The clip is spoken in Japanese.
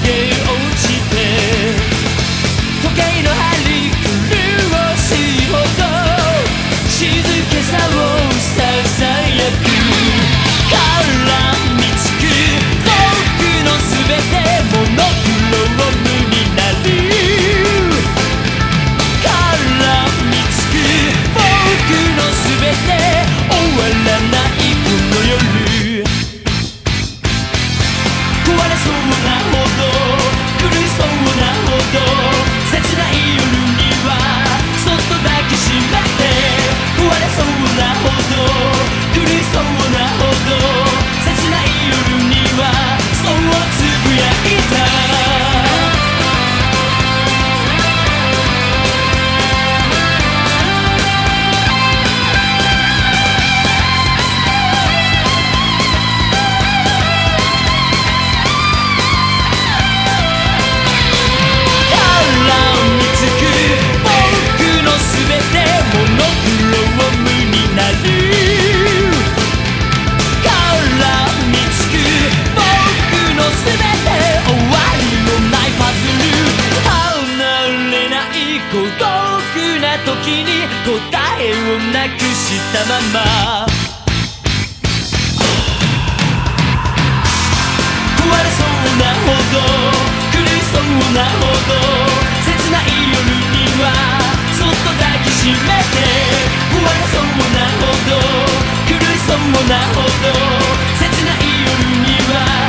げ落ちて時計の針狂わしほど静けさをささやく絡みつく僕のすべてモノクロームになる絡みつく僕のすべて終わらないこの夜壊れそうなほど苦しそうなほど切ない夜にはそっと抱きしめて壊れそうなほど苦しそうなほど切ない夜にはそうつぶやいた時に答えをなくしたまま壊れそうなほど苦しそうなほど切ない夜にはそっと抱きしめて壊れそうなほど苦しそうなほど切ない夜には